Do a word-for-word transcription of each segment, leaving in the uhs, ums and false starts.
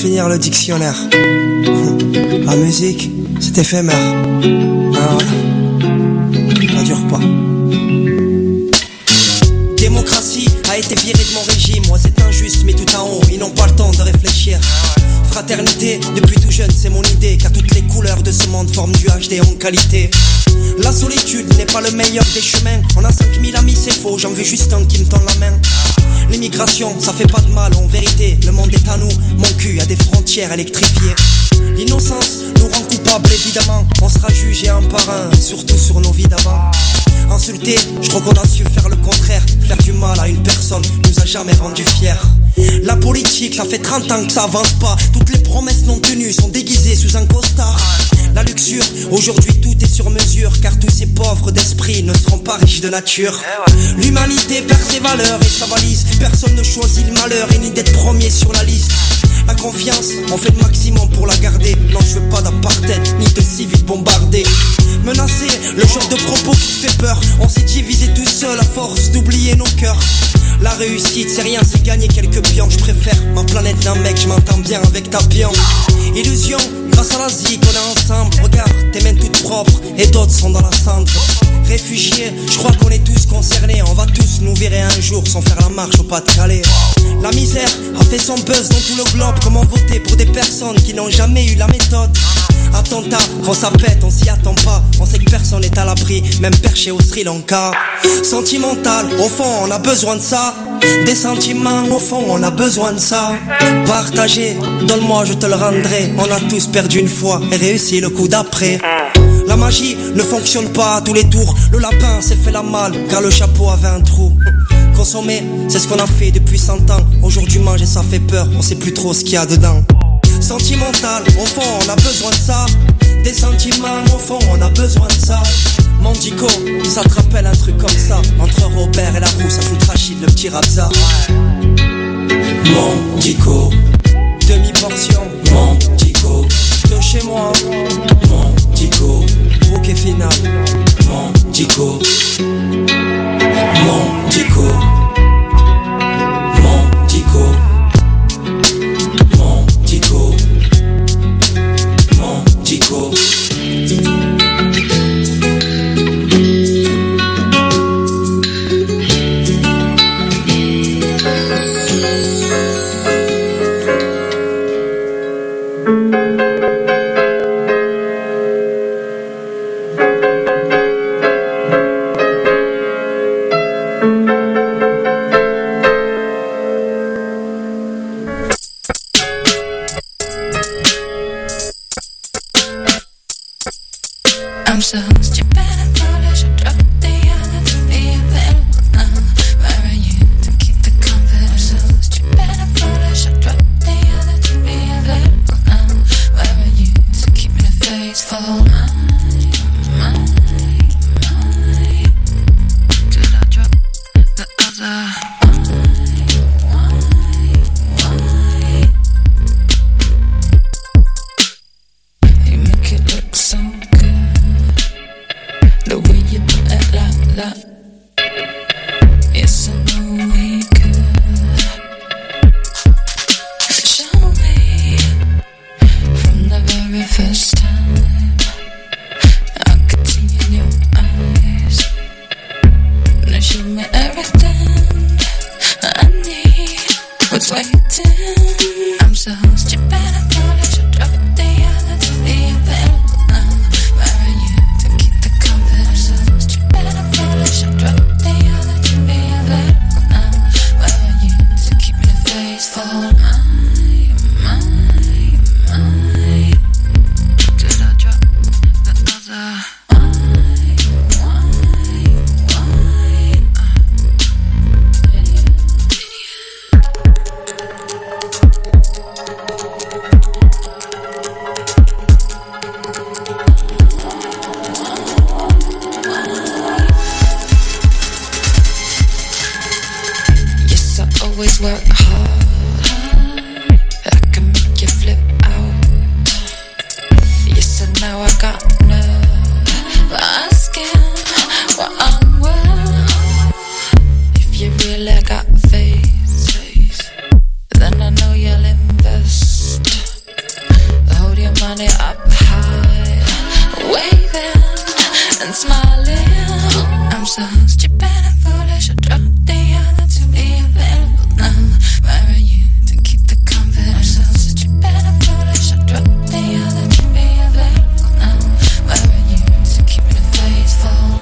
finir le dictionnaire. La musique, c'est éphémère. Alors, ça dure pas. Démocratie a été virée de mon régime. Moi c'est injuste mais tout en haut, ils n'ont pas le temps de réfléchir. Fraternité, depuis tout jeune c'est mon idée. Car toutes les couleurs de ce monde forment du H D en qualité. La solitude n'est pas le meilleur des chemins. On a cinq mille amis c'est faux, j'en veux juste un qui me tend la main. L'immigration, ça fait pas de mal en vérité. Le monde est à nous, mon cul a des frontières électrifiées. L'innocence nous rend coupables évidemment. On sera jugé un par un, surtout sur nos vies d'avant. Insulté, je crois qu'on a su faire le contraire. Faire du mal à une personne nous a jamais rendu fiers. La politique, ça fait trente ans que ça avance pas. Toutes les promesses non tenues sont déguisées sous un costard. La luxure, aujourd'hui tout est sur mesure. Car tous ces pauvres d'esprit ne seront pas riches de nature. L'humanité perd ses valeurs et sa valise. Personne ne choisit le malheur et ni d'être premier sur la liste. La confiance, on fait le maximum pour la garder. Non, je veux pas d'apartheid, ni de civils bombardés. Menacer, le genre de propos qui fait peur. On s'est divisé tout seul à force d'oublier nos cœurs. La réussite, c'est rien, c'est gagner quelques pions. Je préfère ma planète d'un mec, je m'entends bien avec ta pion. Illusion, grâce à la zik, on est ensemble. Regarde, tes mains toutes propres et d'autres sont dans la cendre. Réfugiés, je crois qu'on est tous concernés. On va tous nous virer un jour sans faire la marche au Pas-de-Calais. La misère a fait son buzz dans tout le globe. Comment voter pour des personnes qui n'ont jamais eu la méthode? Attentat, quand ça pète, on s'y attend pas. On sait que personne n'est à l'abri, même perché au Sri Lanka. Sentimental, au fond on a besoin de ça. Des sentiments, au fond on a besoin de ça. Partager, donne-moi je te le rendrai. On a tous perdu une fois et réussi le coup d'après. La magie ne fonctionne pas à tous les tours. Le lapin s'est fait la malle car le chapeau avait un trou. Consommer, c'est ce qu'on a fait depuis cent ans. Aujourd'hui manger ça fait peur, on sait plus trop ce qu'il y a dedans. Sentimental, au fond on a besoin de ça. Des sentiments, au fond on a besoin de ça. Mondico, ça te rappelle un truc comme ça. Entre Robert et la roue, ça fout Rachid le petit Rabza. Mondico, demi-portion. Mondico, de chez moi. Mondico, bouquet final. Mondico, Mondico, Mondico, Mondico, Mondico. and smiling. I'm so stupid and foolish. I dropped the other to be available now. Where are you to keep the confidence? I'm so stupid and foolish. I dropped the other to be available now. Where are you to keep the faithful?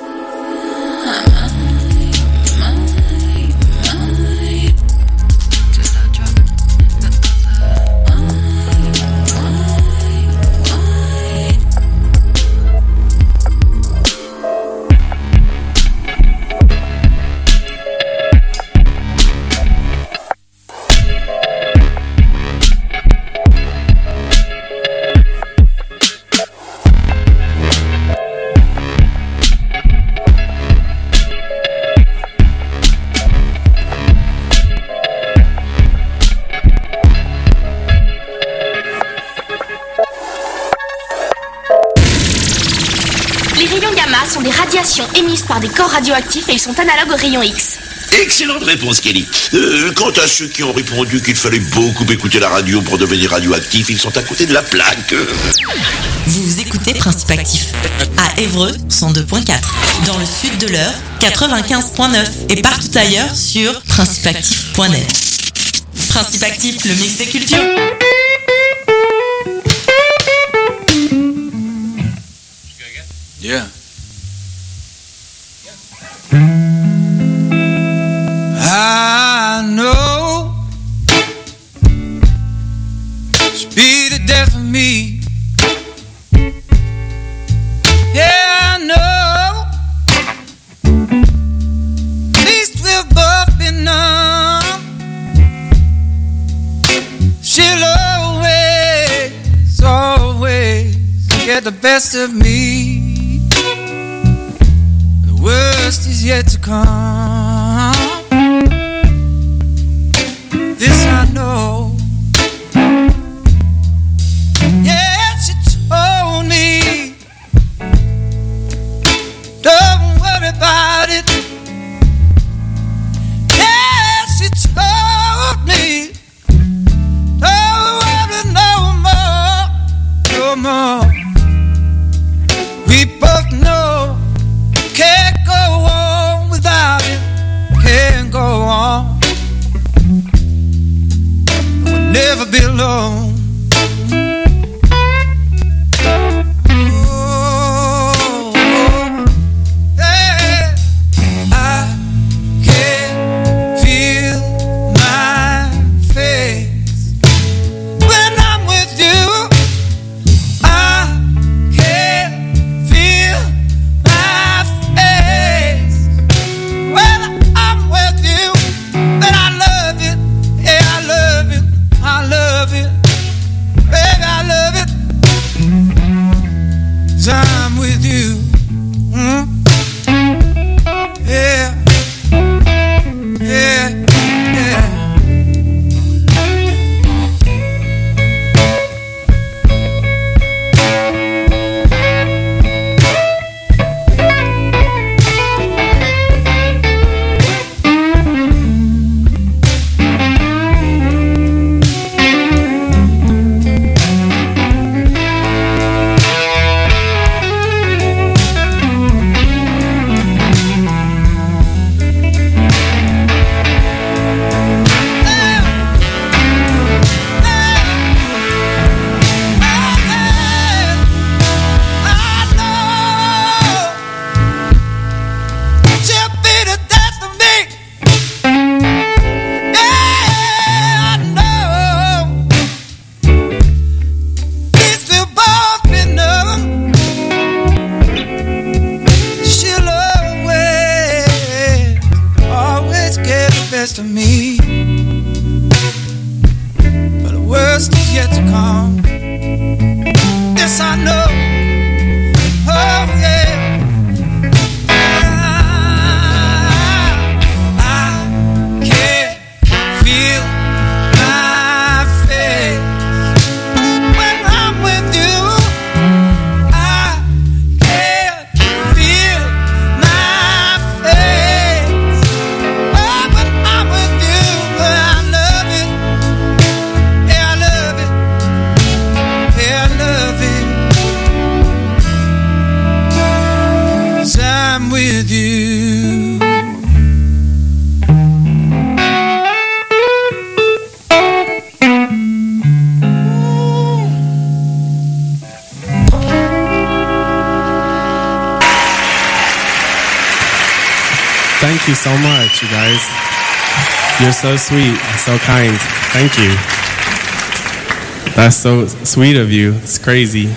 Sont des radiations émises par des corps radioactifs et ils sont analogues aux rayons X. Excellente réponse, Kelly. Euh, quant à ceux qui ont répondu qu'il fallait beaucoup écouter la radio pour devenir radioactif, ils sont à côté de la plaque. Vous écoutez Principe Actif à Évreux cent deux point quatre, dans le sud de l'Eure quatre-vingt-quinze point neuf et partout ailleurs sur principe actif point net. Principe Actif, le mix des cultures. Yeah. I know speed of death for me. Yeah, I know. At least we'll both be numb. She'll always, always get the best of me. The worst is yet to come. This I know. Yeah, she told me, don't worry about it. Yeah, she told me, don't worry no more, no more. We both know, can't go on without it, can't go on. Never be alone. Oh, hey, I can feel my face when I'm with you. I can feel my face when I'm with you. But I love it, yeah, I love it. I love it, baby, I love it, 'cause I'm with you, mm? Yeah, yeah, yeah. you so much, you guys. You're so sweet, so kind. Thank you. That's so sweet of you. It's crazy.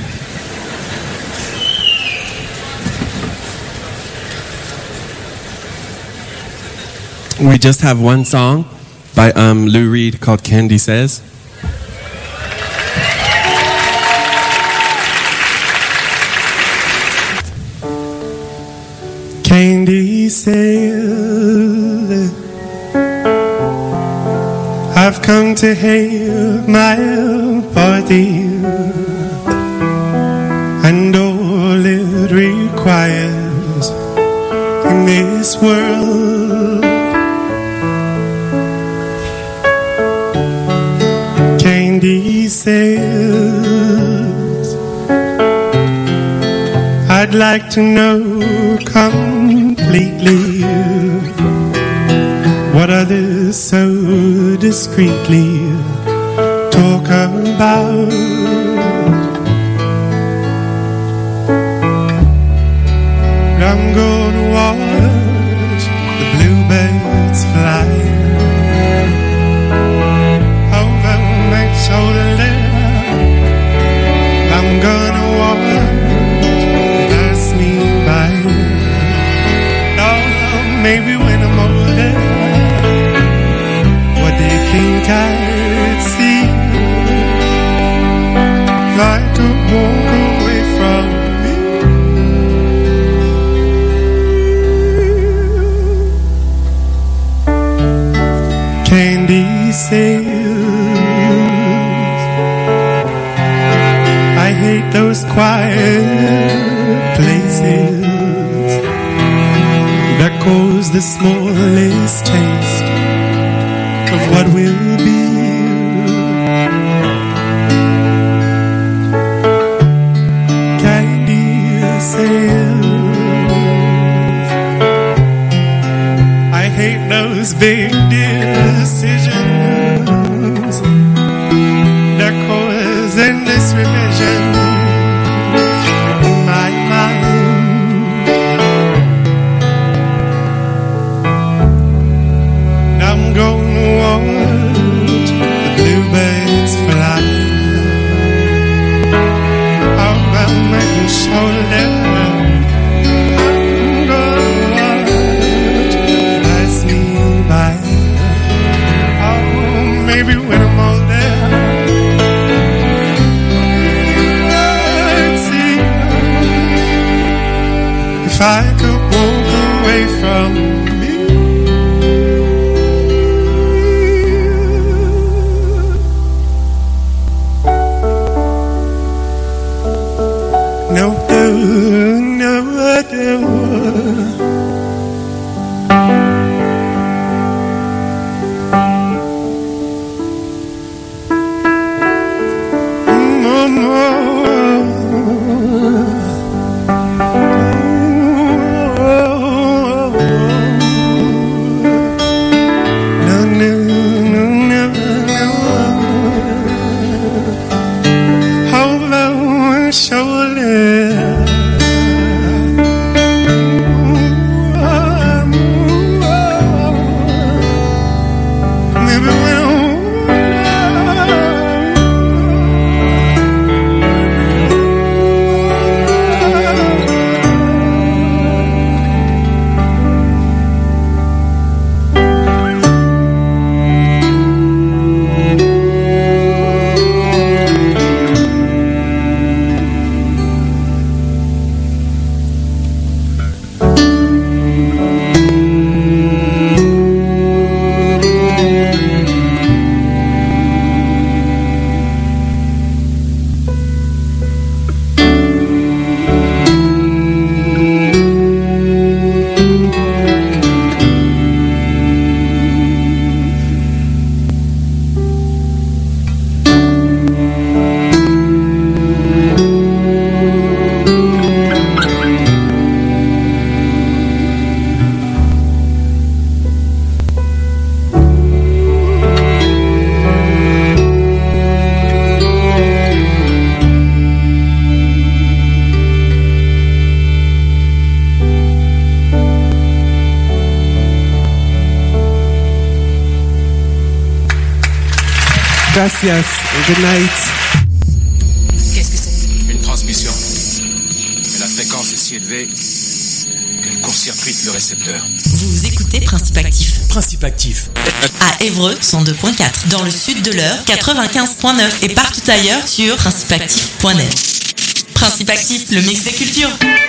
We just have one song by um, Lou Reed called Candy Says. Candy says, I've come to have my party, and all it requires in this world. Candy says, I'd like to know completely what others so discreetly talk about. I'm gonna watch the bluebirds fly over my shoulder. I'm gonna watch pass me by. Oh, maybe when I'm older, what do you think I'd see if I could walk away from you? Candy says, I hate those quiet places that cause the smallest taste of what will be. Candy says, I hate those big decisions that cause endless revision in my mind. I'm gonna watch the bluebirds fly over my shoulder. I'm gonna watch pass me by. Oh, maybe when I'm older, I'd see if I could walk away from me. No, no, no, no. Gracias. Good night. Qu'est-ce que c'est? Une transmission. Mais la fréquence est si élevée qu'elle court-circuite le récepteur. Vous écoutez Principe Actif. Principe Actif. À Évreux, cent deux virgule quatre. Dans le sud de l'Eure, quatre-vingt-quinze virgule neuf. Et partout ailleurs sur principe actif point net. Principe Actif, le mix des cultures.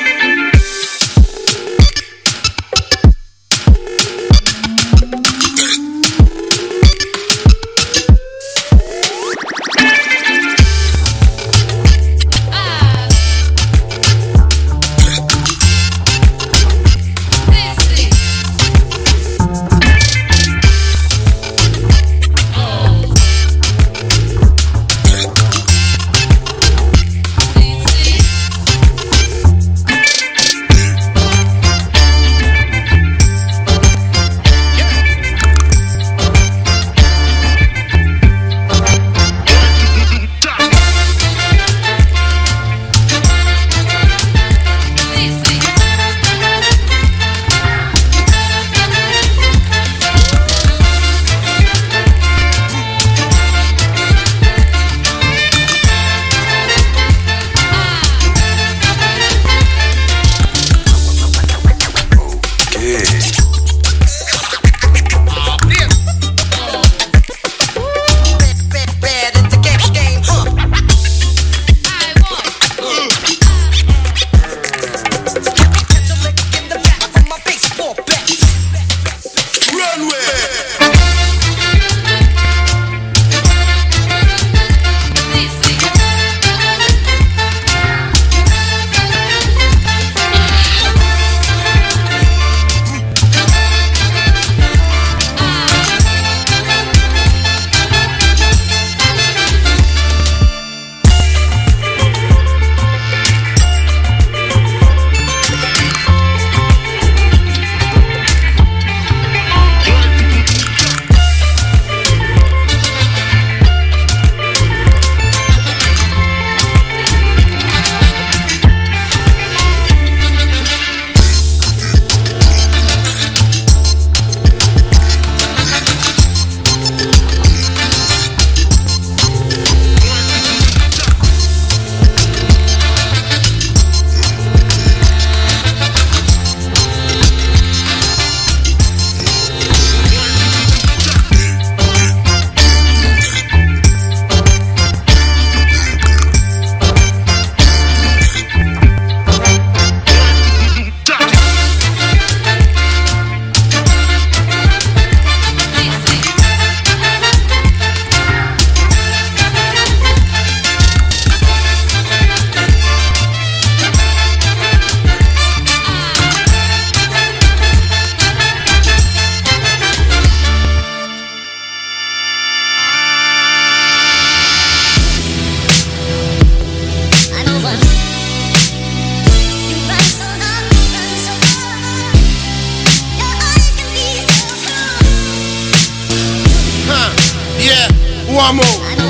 Wamo,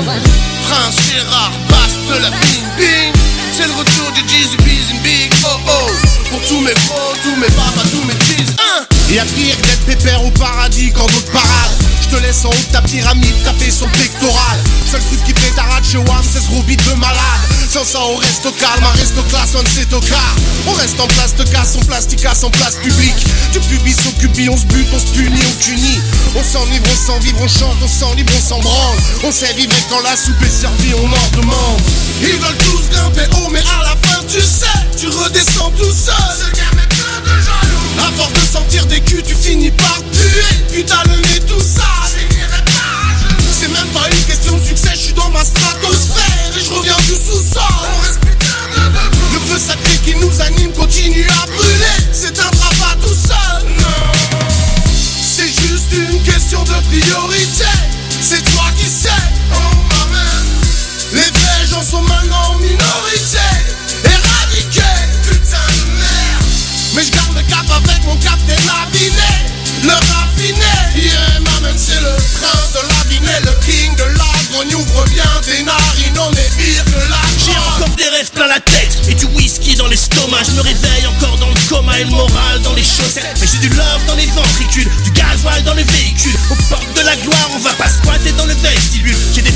Prince Gérard, basse de la bing bing. C'est le retour du Jeezy Beezy Big oh oh. Pour tous mes bros, tous mes papas, tous mes cheese hein. Y'a pire que d'être pépère au paradis quand d'autres paradent. Je te laisse en haut de ta pyramide taper son pectoral. Seul truc qui pétarade chez Wam, c'est ce gros beat de malade. Sans ça on reste au calme, un reste au classe, on c'est au car. On reste en place de casse, on plasticasse en place publique. Du pubis au cubi, on se bute, on se punit, on cunit. On s'enivre, on s'en vivre, on chante, on s'en libre, on s'en branle. On sait vivre quand la soupe est servie, on en demande. Ils veulent tous grimper haut, mais à la fin tu sais, tu redescends tout seul. Ce game est plein de jaloux. À force de sentir des culs, tu finis par puer. Putain le nez tout sale. C'est même pas une question de succès, je suis dans ma stratosphère et je reviens du sous-sol. On reste putain de debout. Le feu sacré qui nous anime continue à brûler. C'est un travail tout seul. Non, c'est juste une question de priorité. C'est toi qui sais. Oh ma man. Les vrais gens sont maintenant en minorité. Éradiqués, putain de merde. Mais je garde le cap avec mon capitaine Abiné. Le raffiné, yeah, maman, c'est le train de l'aviné, le king de l'arbre, on ouvre bien des narines, on est pire que la J'ai encore des rêves plein la tête et du whisky dans l'estomac. Je me réveille encore dans le coma et le moral dans les chaussettes. Mais j'ai du love dans les ventricules, du gasoil dans les véhicules. Aux portes de la gloire, on va pas squatter dans le vestibule. J'ai des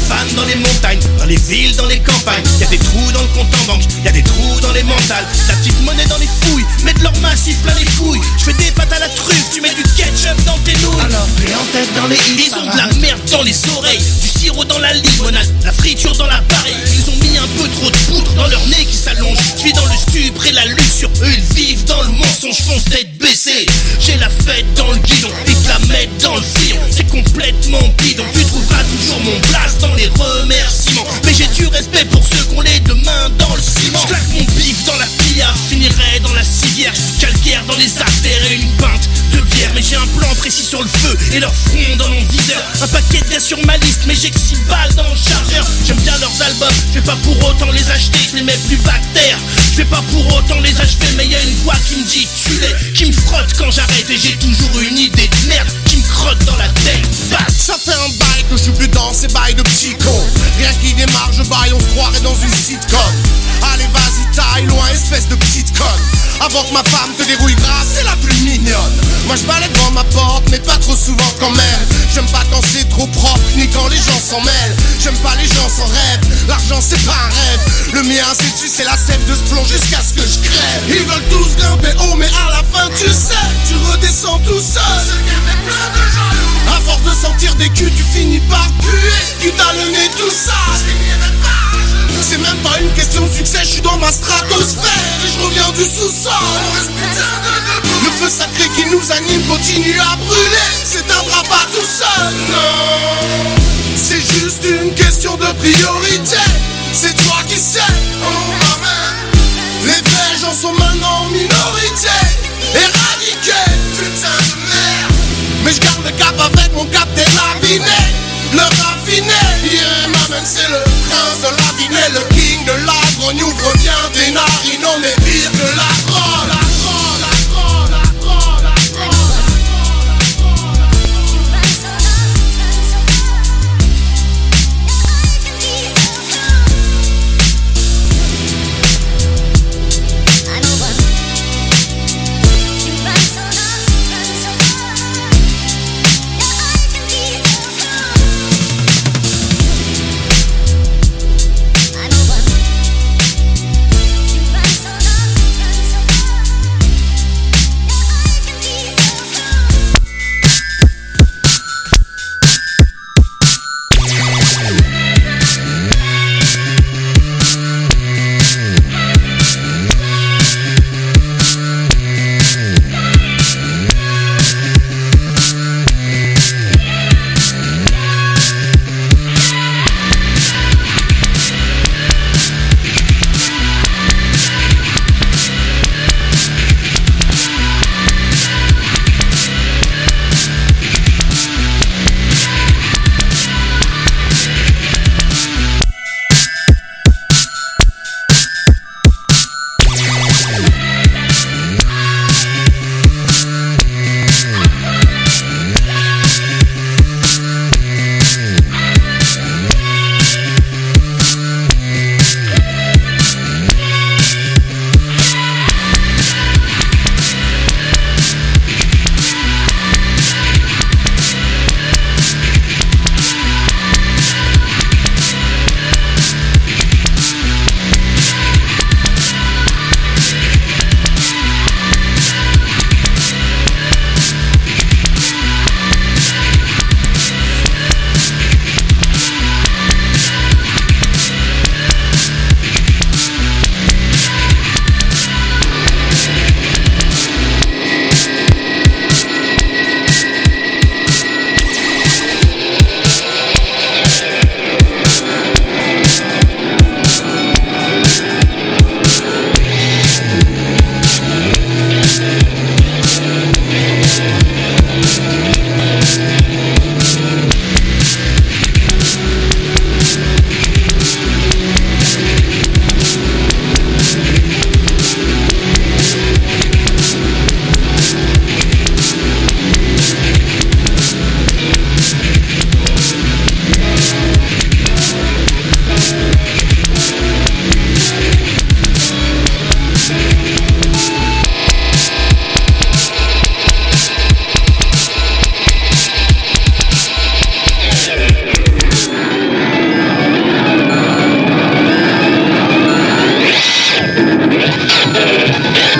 caravanes dans les montagnes, dans les villes, dans les campagnes. Y'a des trous dans le compte en banque, y'a des trous dans les mentales. La petite monnaie dans les fouilles, mets de l'or massif plein les couilles. J'fais des pâtes à la truffe, tu mets du ketchup dans tes nouilles. Alors les en tête dans les ils ont de la merde dans les oreilles, du sirop dans la limonade, la friture dans l'appareil. Ils ont mis un peu trop de poudre dans leur nez qui s'allonge. J'vis dans le stupre et la lutte sur eux, ils vivent dans le mensonge, fonce tête baissée. J'ai la fête dans le guidon, et te la mettre dans le filon. C'est complètement bidon, tu trouveras toujours mon blast dans les remerciements. Mais j'ai du respect pour ceux qui ont les deux mains dans le ciment. J'claque mon bif dans la pillard, finirai dans la civière. Calcaire dans les artères et une pinte de bière. Mais j'ai un plan précis sur le feu et leur front dans mon viseur. Un paquet de gars sur ma liste, mais j'ai que six balles dans le chargeur. J'aime bien leurs albums, je vais pas pour autant les acheter, je les mets plus bactères. Je vais pas pour autant les achever, mais y'a une voix qui me dit tu l'es, qui me frotte quand j'arrête. Et j'ai toujours une idée de merde qui me crotte dans la tête. Bah. Ça fait un bail que je suis plus dans ces bails de petits cons. Rien qui démarre, je baille, on se croirait dans une sitcom. Allez vas-y taille loin, espèce de petite conne. Avant que ma femme te dérouille grave, c'est la plus mignonne. Moi je balaye devant ma porte, mais pas trop souvent quand même. J'aime pas quand c'est trop propre, ni quand les gens s'en mêlent. J'aime pas les gens sans rêve, l'argent c'est pas un rêve. Le mien c'est tu, c'est la sève de ce plomb jusqu'à ce que je crève. Ils veulent tous grimper haut, mais à la fin tu sais, tu redescends tout seul. Ce game est plein de jaloux. À force de sentir des culs, tu finis par puer. Tu t'as le nez tout sale. C'est même pas une question de succès, je suis dans ma stratosphère et je reviens du sous-sol. Le feu sacré qui nous anime continue à brûler. S'éteindra pas tout seul, non. C'est juste une question de priorité. C'est toi qui sais, oh maman. Les vrais gens sont maintenant en minorité. Éradiqués, putain de merde. Mais je garde le cap avec mon capitaine Laviné. Le raffiné, yeah, maman c'est le prince de la vigne, le king de la grogne, ouvre bien tes narines, on est pire que la drogue, la drogue, la drogue, la drogue, la drogue.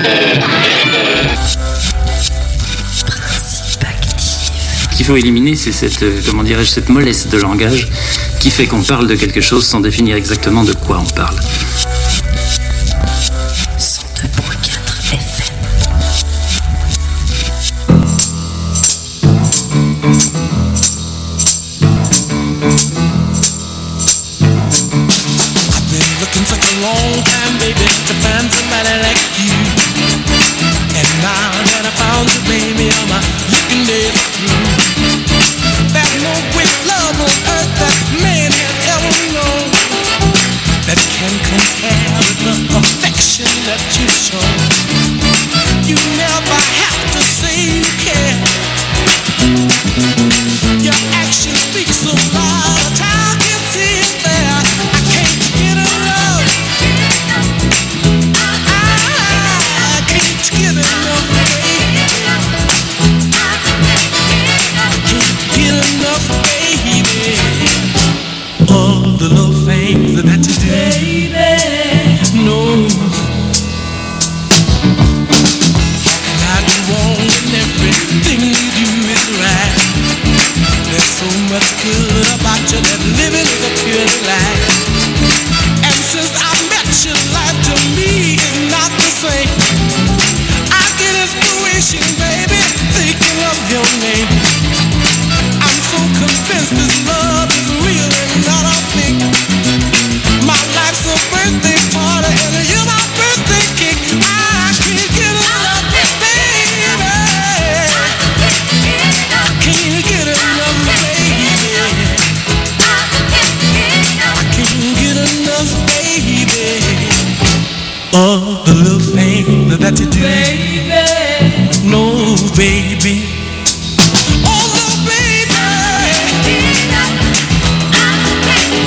Ce qu'il faut éliminer, c'est cette, euh, comment dirais-je, cette mollesse de langage qui fait qu'on parle de quelque chose sans définir exactement de quoi on parle. cent deux virgule quatre F M. I've been looking such a long time, baby, to find somebody like you. And now that I found you, baby, all my looking days are through. There's no great love on earth that man has ever known that can compare with the affection that you show. You never have to say you care. Your action speaks so loud, a child can see it there. I can't get enough. I can't get enough, baby. Get enough, baby. All the little things that you do, baby. No, and I do wrong and everything you do is right. There's so much good about you that living is a pure life. And since I met you, life to me is not the same. I get inspiration, baby, thinking of your name. I'm so convinced this love is real and not a fake. My life's a birthday party and you're my birthday cake. I can't get enough, baby. Can't get enough, baby. I can't get enough, baby. All the little things that you do, baby. No, baby.